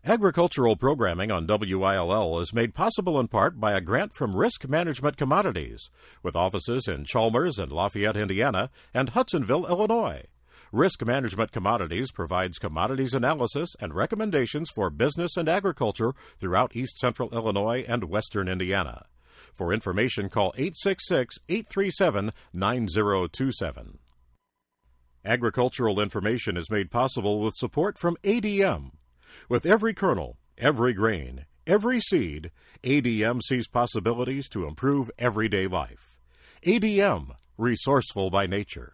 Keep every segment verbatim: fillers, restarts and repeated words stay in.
Agricultural programming on W I L L is made possible in part by a grant from Risk Management Commodities, with offices in Chalmers and Lafayette, Indiana, and Hudsonville, Illinois. Risk Management Commodities provides commodities analysis and recommendations for business and agriculture throughout East Central Illinois and Western Indiana. For information, call eight six six, eight three seven, nine zero two seven. Agricultural information is made possible with support from A D M. With every kernel, every grain, every seed, A D M sees possibilities to improve everyday life. A D M, resourceful by nature.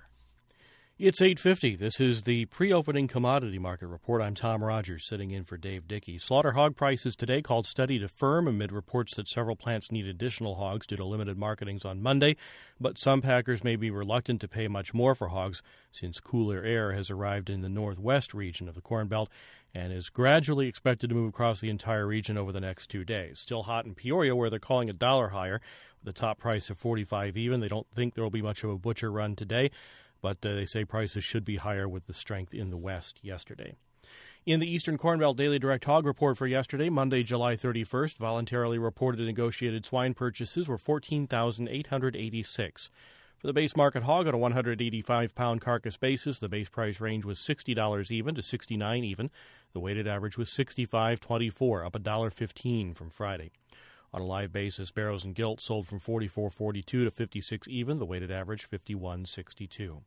It's eight fifty. This is the pre-opening commodity market report. I'm Tom Rogers, sitting in for Dave Dickey. Slaughter hog prices today called steady to firm amid reports that several plants need additional hogs due to limited marketings on Monday. But some packers may be reluctant to pay much more for hogs since cooler air has arrived in the northwest region of the Corn Belt and is gradually expected to move across the entire region over the next two days. Still hot in Peoria, where they're calling a dollar higher, with a top price of forty-five even. They don't think there will be much of a butcher run today, but uh, they say prices should be higher with the strength in the west yesterday. In the Eastern Corn Belt Daily Direct Hog Report for yesterday, Monday, July thirty-first, voluntarily reported negotiated swine purchases were fourteen thousand eight hundred eighty-six. For the base market hog on a one hundred eighty-five pound carcass basis, the base price range was sixty dollars even to sixty-nine dollars even. The weighted average was sixty-five twenty-four, up one dollar fifteen from Friday. On a live basis, barrows and gilt sold from forty-four forty-two to fifty-six even, the weighted average fifty-one sixty-two.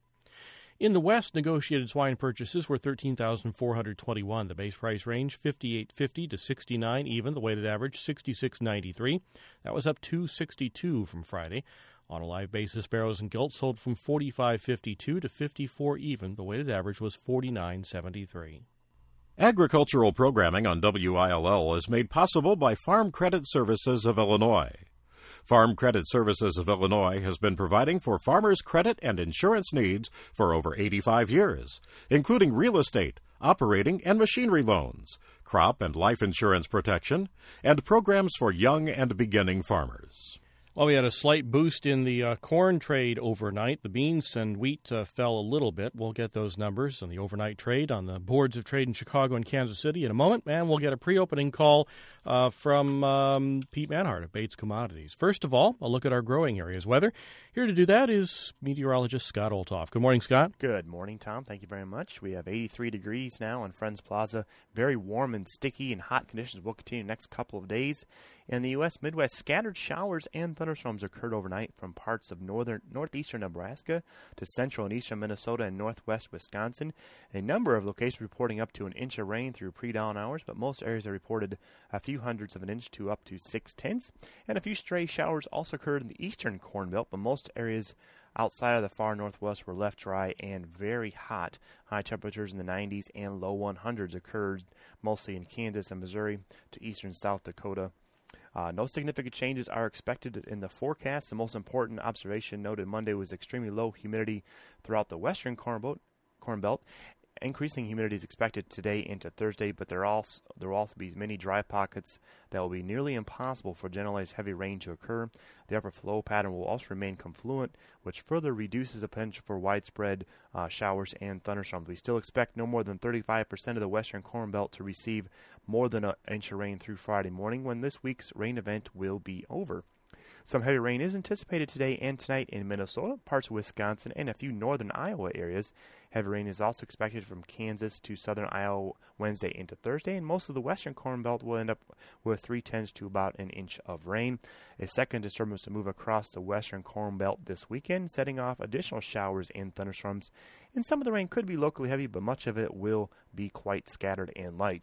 In the West, negotiated swine purchases were thirteen thousand four hundred twenty-one. The base price range fifty-eight fifty to sixty-nine even, the weighted average sixty-six ninety-three. That was up two sixty-two from Friday. On a live basis, barrows and gilt sold from forty-five fifty-two to fifty-four even. The weighted average was forty-nine seventy-three. Agricultural programming on W I L L is made possible by Farm Credit Services of Illinois. Farm Credit Services of Illinois has been providing for farmers' credit and insurance needs for over eighty-five years, including real estate, operating and machinery loans, crop and life insurance protection, and programs for young and beginning farmers. Well, we had a slight boost in the uh, corn trade overnight. The beans and wheat uh, fell a little bit. We'll get those numbers on the overnight trade on the boards of trade in Chicago and Kansas City in a moment, and we'll get a pre-opening call uh, from um, Pete Manhart of Bates Commodities. First of all, a look at our growing areas weather. Here to do that is meteorologist Scott Olthoff. Good morning, Scott. Good morning, Tom. Thank you very much. We have eighty-three degrees now on Friends Plaza. Very warm and sticky and hot conditions will continue the next couple of days. In the U S Midwest, scattered showers and thunderstorms occurred overnight from parts of northern northeastern Nebraska to central and eastern Minnesota and northwest Wisconsin. A number of locations reporting up to an inch of rain through pre-dawn hours, but most areas are reported a few hundredths of an inch to up to six tenths. And a few stray showers also occurred in the eastern Corn Belt, but most areas outside of the far northwest were left dry and very hot. High temperatures in the nineties and low hundreds occurred mostly in Kansas and Missouri to eastern South Dakota. Uh, no significant changes are expected in the forecast. The most important observation noted Monday was extremely low humidity throughout the western Corn Belt. Corn Belt. Increasing humidity is expected today into Thursday, but there, also, there will also be many dry pockets that will be nearly impossible for generalized heavy rain to occur. The upper flow pattern will also remain confluent, which further reduces the potential for widespread uh, showers and thunderstorms. We still expect no more than thirty-five percent of the western Corn Belt to receive more than an inch of rain through Friday morning, when this week's rain event will be over. Some heavy rain is anticipated today and tonight in Minnesota, parts of Wisconsin, and a few northern Iowa areas. Heavy rain is also expected from Kansas to southern Iowa Wednesday into Thursday, and most of the western Corn Belt will end up with three tenths to about an inch of rain. A second disturbance will move across the western Corn Belt this weekend, setting off additional showers and thunderstorms. And some of the rain could be locally heavy, but much of it will be quite scattered and light.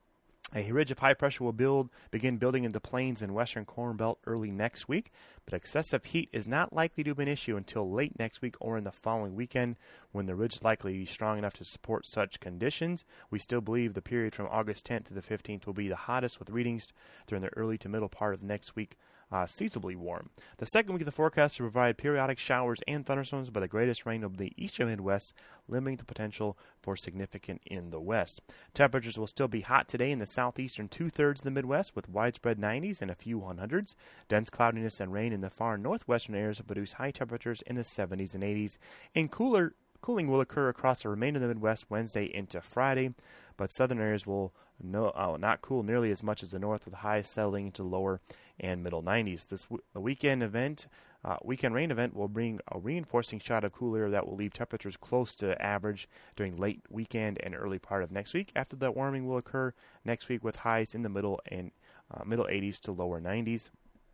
A ridge of high pressure will build, begin building in the plains and western Corn Belt early next week, but excessive heat is not likely to be an issue until late next week or in the following weekend, when the ridge is likely to be strong enough to support such conditions. We still believe the period from August tenth to the fifteenth will be the hottest, with readings during the early to middle part of next week Uh, seasonably warm. The second week of the forecast will provide periodic showers and thunderstorms, but the greatest rain will be the eastern Midwest, limiting the potential for significant in the west. Temperatures will still be hot today in the southeastern two-thirds of the Midwest, with widespread nineties and a few hundreds. Dense cloudiness and rain in the far northwestern areas will produce high temperatures in the seventies and eighties. And cooler cooling will occur across the remainder of the Midwest Wednesday into Friday, but southern areas will no, uh, not cool nearly as much as the north, with highs settling into lower and middle nineties. This w- weekend event, uh, weekend rain event will bring a reinforcing shot of cool air that will leave temperatures close to average during late weekend and early part of next week. After that, warming will occur next week with highs in the middle and uh, middle eighties to lower nineties.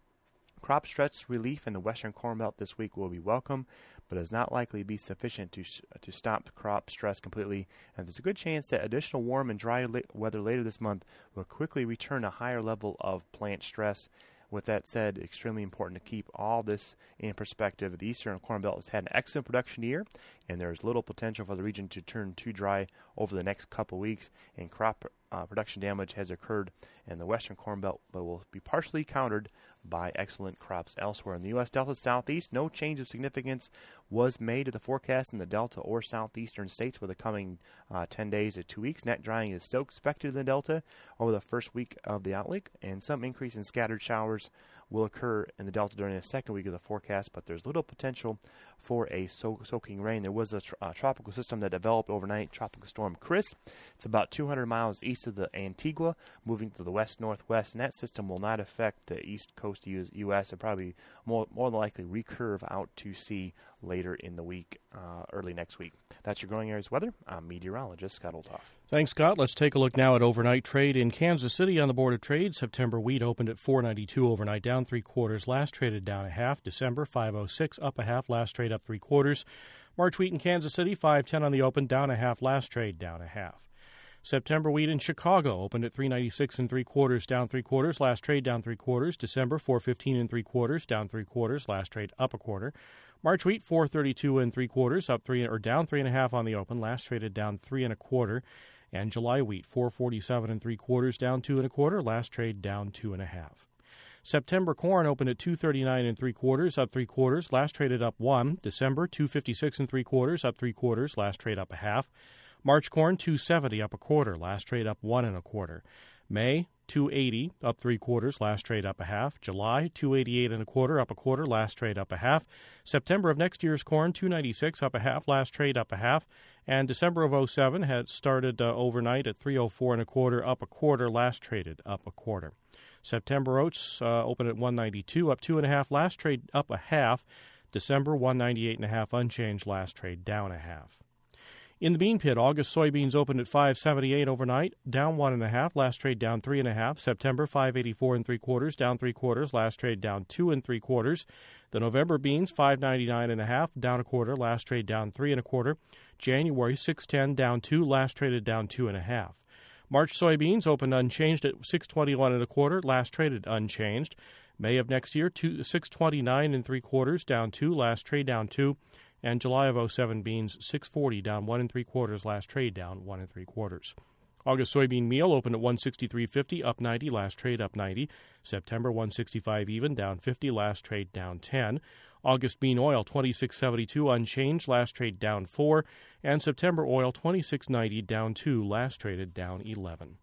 Crop stress relief in the western Corn Belt this week will be welcome, but is not likely to be sufficient to sh- to stop crop stress completely, and there's a good chance that additional warm and dry la- weather later this month will quickly return a higher level of plant stress. With that said, extremely important to keep all this in perspective. The eastern Corn Belt has had an excellent production year, and there's little potential for the region to turn too dry over the next couple weeks, and crop uh, production damage has occurred in the western Corn Belt, but will be partially countered by excellent crops elsewhere. In the U S Delta Southeast, no change of significance was made to the forecast in the Delta or southeastern states for the coming uh, ten days to two weeks. Net drying is still expected in the Delta over the first week of the outlook, and some increase in scattered showers will occur in the Delta during the second week of the forecast, but there's little potential for a so- soaking rain. There was a tr- uh, tropical system that developed overnight, Tropical Storm Chris. It's about two hundred miles east of the Antigua, moving to the west-northwest, and that system will not affect the east coast of the U S. It'll probably more, more than likely recurve out to sea later in the week, uh, early next week. That's your growing areas weather. I'm meteorologist Scott Olthoff. Thanks, Scott. Let's take a look now at overnight trade in Kansas City on the Board of Trade. September wheat opened at four ninety-two overnight, down three quarters. Last traded down a half. December five oh six, up a half. Last trade up three quarters. March wheat in Kansas City five ten on the open, down a half. Last trade down a half. September wheat in Chicago opened at three ninety-six and three quarters, down three quarters. Last trade down three quarters. December four fifteen and three quarters, down three quarters. Last trade up a quarter. March wheat four thirty-two and three quarters, up three or down three and a half on the open. Last traded down three and a quarter. And July wheat four forty-seven and three quarters, down two and a quarter. Last trade down two and a half. September corn opened at two thirty-nine and three quarters, up three quarters. Last traded up one. December two fifty-six and three quarters, up three quarters. Last trade up a half. March corn two seventy, up a quarter. Last trade up one and a quarter. May two eighty, up three quarters. Last trade up a half. July two eighty-eight and a quarter, up a quarter. Last trade up a half. September of next year's corn two ninety-six, up a half. Last trade up a half. And December of oh seven had started uh, overnight at three oh four and a quarter, up a quarter. Last traded up a quarter. September oats uh, opened at one ninety-two, up two and a half. Last trade up a half. December one ninety-eight and a half, unchanged. Last trade down a half. In the bean pit, August soybeans opened at five seventy-eight overnight, down one and a half. Last trade down three and a half. September five eighty-four and three quarters, down three quarters. Last trade down two and three quarters. The November beans five ninety-nine and a half, down a quarter. Last trade down three and a quarter. January six ten, down two. Last traded down two and a half. March soybeans opened unchanged at six twenty-one and a quarter. Last traded unchanged. May of next year, two, six twenty-nine and three quarters, down two. Last trade down two. And July of oh seven beans, six forty, down one and three quarters. Last trade down one and three quarters. August soybean meal opened at one sixty-three fifty, up ninety. Last trade up ninety. September one sixty-five even, down fifty. Last trade down ten. August bean oil twenty-six seventy-two, unchanged. Last trade down four. And September oil twenty-six ninety, down two. Last traded down eleven.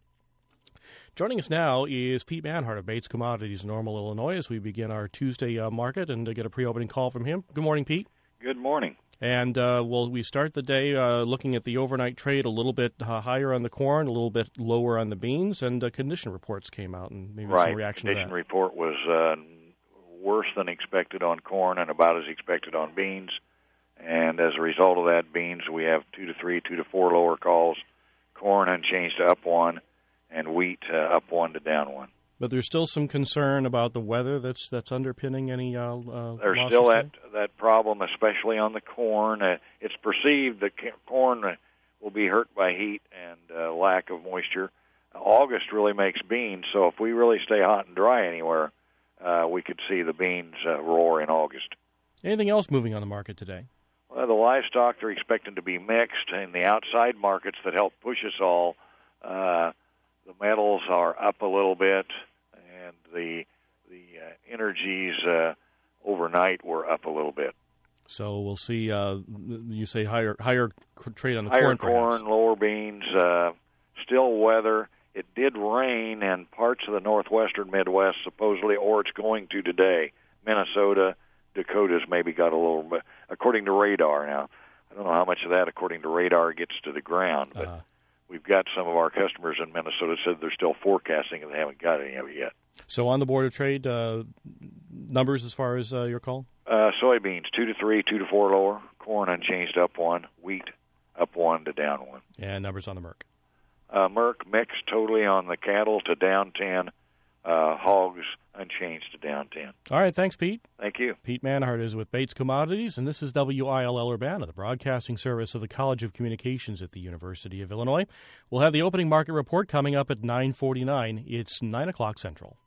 Joining us now is Pete Manhart of Bates Commodities in Normal, Illinois, as we begin our Tuesday uh, market and uh, get a pre-opening call from him. Good morning, Pete. Good morning. And uh, well, we start the day uh, looking at the overnight trade, a little bit uh, higher on the corn, a little bit lower on the beans, and uh, condition reports came out, and maybe right. some reaction condition to that. report was uh, worse than expected on corn and about as expected on beans. And as a result of that, beans, we have two to three, two to four lower calls. Corn unchanged to up one, and wheat uh, up one to down one. But there's still some concern about the weather that's that's underpinning any uh, uh, There's losses still today? that that problem, especially on the corn. Uh, it's perceived that corn uh, will be hurt by heat and uh, lack of moisture. Uh, August really makes beans, so if we really stay hot and dry anywhere, uh, we could see the beans uh, roar in August. Anything else moving on the market today? Well, the livestock, they're expecting to be mixed. In the outside markets that help push us all, uh, the metals are up a little bit, and the the uh, energies uh, overnight were up a little bit. So we'll see. Uh, you say higher higher trade on the higher corn, perhaps. corn, lower beans, uh, still weather. It did rain in parts of the northwestern Midwest, supposedly, or it's going to today. Minnesota, Dakota's maybe got a little bit, according to radar. Now, I don't know how much of that, according to radar, gets to the ground, but uh, we've got some of our customers in Minnesota said they're still forecasting and they haven't got any of it yet. So on the Board of Trade, uh, numbers as far as uh, your call? Uh, soybeans, two to three, two to four lower. Corn unchanged, up one. Wheat, up one to down one. And numbers on the Merc? Uh, Merc mixed totally on the cattle to down ten. Uh, hogs unchanged to down ten. All right, thanks, Pete. Thank you. Pete Manhart is with Bates Commodities, and this is W I L L Urbana, the broadcasting service of the College of Communications at the University of Illinois. We'll have the opening market report coming up at nine forty-nine. It's nine o'clock Central.